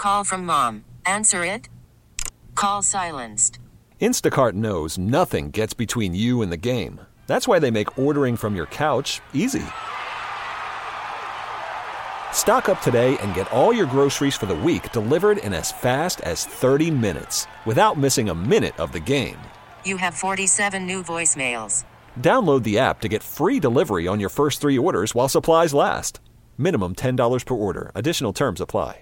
Call from mom. Answer it. Call silenced. Instacart knows nothing gets between you and the game. That's why they make ordering from your couch easy. Stock up today and get all your groceries for the week delivered in as fast as 30 minutes without missing a minute of the game. You have 47 new voicemails. Download the app to get free delivery on your first 3 orders while supplies last. Minimum $10 per order. Additional terms apply.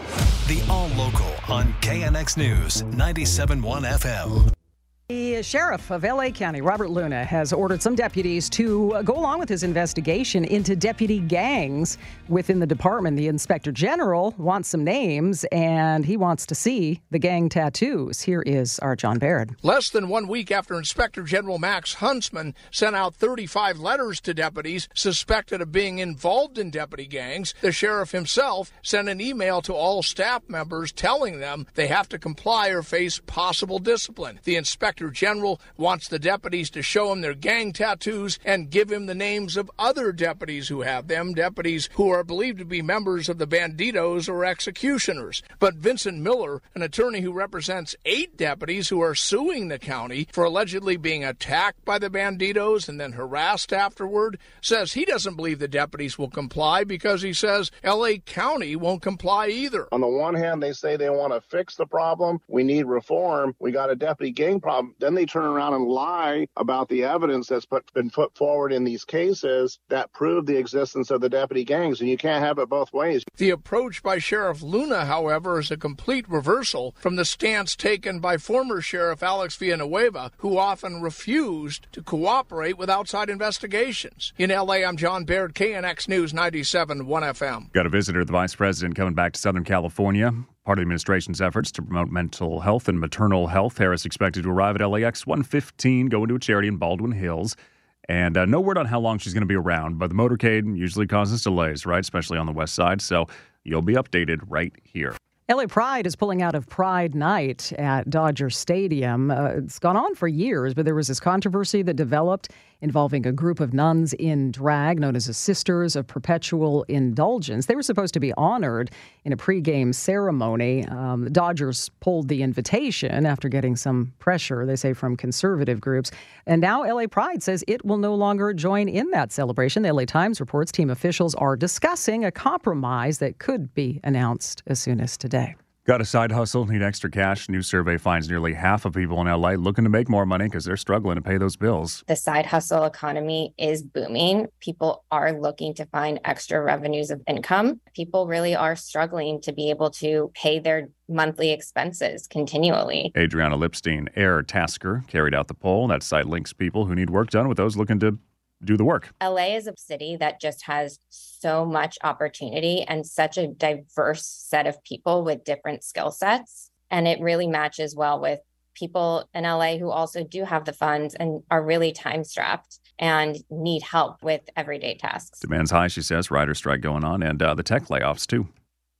The All Local on KNX News 97.1 FM. The sheriff of L.A. County, Robert Luna, has ordered some deputies to go along with his investigation into deputy gangs within the department. The inspector general wants some names, and he wants to see the gang tattoos. Here is our John Baird. Less than 1 week after Inspector General Max Huntsman sent out 35 letters to deputies suspected of being involved in deputy gangs, the sheriff himself sent an email to all staff members telling them they have to comply or face possible discipline. The Inspector General wants the deputies to show him their gang tattoos and give him the names of other deputies who have them, deputies who are believed to be members of the Bandidos or executioners. But Vincent Miller, an attorney who represents 8 deputies who are suing the county for allegedly being attacked by the Bandidos and then harassed afterward, says he doesn't believe the deputies will comply because he says L.A. County won't comply either. On the one hand, they say they want to fix the problem. We need reform. We got a deputy gang problem. Then they turn around and lie about the evidence that's been put forward in these cases that prove the existence of the deputy gangs, and you can't have it both ways. The approach by Sheriff Luna, however, is a complete reversal from the stance taken by former Sheriff Alex Villanueva, who often refused to cooperate with outside investigations. In L.A., I'm John Baird, KNX News 97.1 FM. Got a visitor, the vice president, coming back to Southern California. Part of the administration's efforts to promote mental health and maternal health. Harris expected to arrive at LAX 115, going to a charity in Baldwin Hills. And no word on how long she's going to be around, but the motorcade usually causes delays, right, especially on the west side. So you'll be updated right here. LA Pride is pulling out of Pride Night at Dodger Stadium. It's gone on for years, but there was this controversy that developed involving a group of nuns in drag known as the Sisters of Perpetual Indulgence. They were supposed to be honored in a pregame ceremony. The Dodgers pulled the invitation after getting some pressure, they say, from conservative groups. And now LA Pride says it will no longer join in that celebration. The LA Times reports team officials are discussing a compromise that could be announced as soon as today. Got a side hustle, need extra cash. New survey finds nearly half of people in LA looking to make more money because they're struggling to pay those bills. The side hustle economy is booming. People are looking to find extra revenues of income. People really are struggling to be able to pay their monthly expenses continually. Adriana Lipstein, Air Tasker, carried out the poll. That site links people who need work done with those looking to do the work. LA is a city that just has so much opportunity and such a diverse set of people with different skill sets. And it really matches well with people in LA who also do have the funds and are really time strapped and need help with everyday tasks. Demand's high, she says. Rider strike going on, and the tech layoffs too.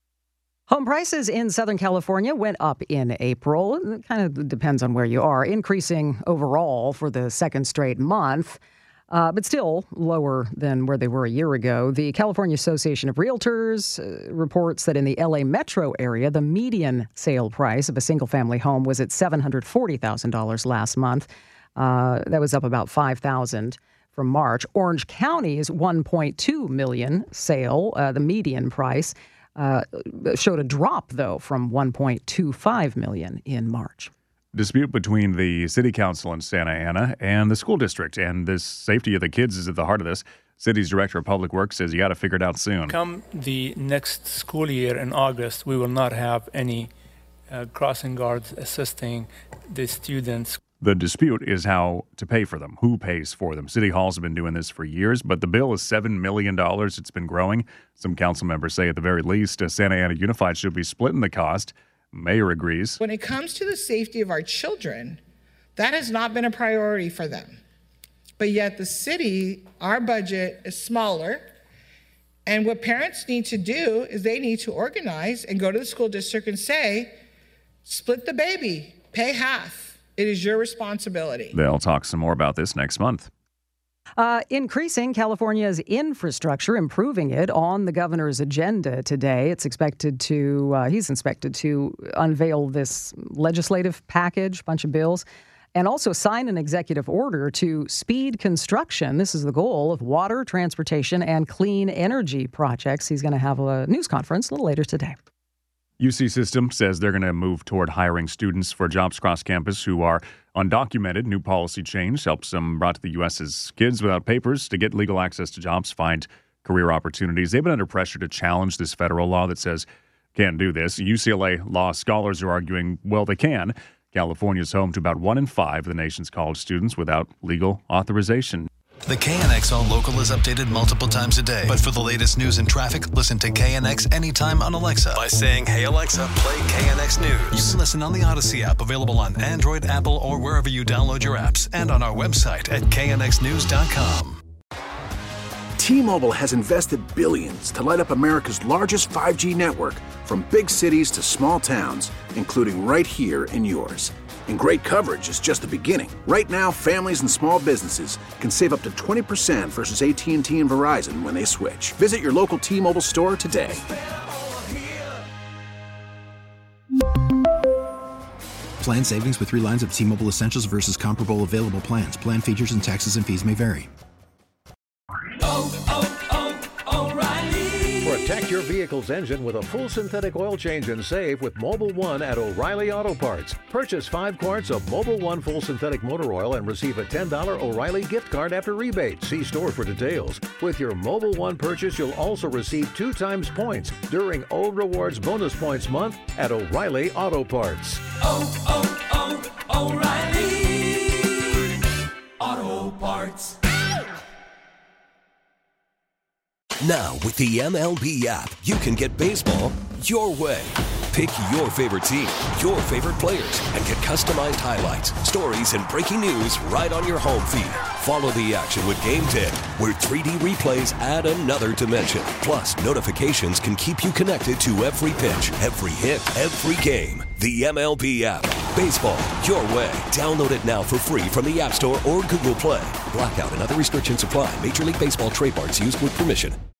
Home prices in Southern California went up in April. It kind of depends on where you are, increasing overall for the second straight month. But still lower than where they were a year ago. The California Association of Realtors reports that in the LA metro area, the median sale price of a single-family home was at $740,000 last month. That was up about $5,000 from March. Orange County's $1.2 million sale, the median price, showed a drop, though, from $1.25 million in March. Dispute between the city council in Santa Ana and the school district, and this safety of the kids is at the heart of this. City's director of public works says you got to figure it out soon. Come the next school year in August, we will not have any crossing guards assisting the students. The dispute is how to pay for them, who pays for them. City halls have been doing this for years, but the bill is $7 million. It's been growing. Some council members say at the very least, Santa Ana Unified should be splitting the cost. Mayor agrees. When it comes to the safety of our children, that has not been a priority for them. But yet the city, our budget is smaller. And what parents need to do is they need to organize and go to the school district and say, split the baby, pay half. It is your responsibility. They'll talk some more about this next month. Increasing California's infrastructure, improving it on the governor's agenda today. He's expected to unveil this legislative package, bunch of bills, and also sign an executive order to speed construction. This is the goal of water, transportation, and clean energy projects. He's going to have a news conference a little later today. UC System says they're going to move toward hiring students for jobs across campus who are undocumented. New policy change helps them brought to the U.S. as kids without papers to get legal access to jobs, find career opportunities. They've been under pressure to challenge this federal law that says can't do this. UCLA law scholars are arguing, well, they can. California is home to about 1 in 5 of the nation's college students without legal authorization. The KNX All Local is updated multiple times a day. But for the latest news and traffic, listen to KNX anytime on Alexa by saying, "Hey Alexa, play KNX News." You can listen on the Odyssey app, available on Android, Apple, or wherever you download your apps, and on our website at knxnews.com. T-Mobile has invested billions to light up America's largest 5G network, from big cities to small towns, including right here in yours. And great coverage is just the beginning. Right now, families and small businesses can save up to 20% versus AT&T and Verizon when they switch. Visit your local T-Mobile store today. Plan savings with 3 lines of T-Mobile Essentials versus comparable available plans. Plan features and taxes and fees may vary. Protect your vehicle's engine with a full synthetic oil change and save with Mobil 1 at O'Reilly Auto Parts. Purchase 5 quarts of Mobil 1 full synthetic motor oil and receive a $10 O'Reilly gift card after rebate. See store for details. With your Mobil 1 purchase, you'll also receive 2 times points during O Rewards Bonus Points Month at O'Reilly Auto Parts. O'Reilly Auto Parts. Now, with the MLB app, you can get baseball your way. Pick your favorite team, your favorite players, and get customized highlights, stories, and breaking news right on your home feed. Follow the action with Game 10, where 3D replays add another dimension. Plus, notifications can keep you connected to every pitch, every hit, every game. The MLB app. Baseball your way. Download it now for free from the App Store or Google Play. Blackout and other restrictions apply. Major League Baseball trademarks used with permission.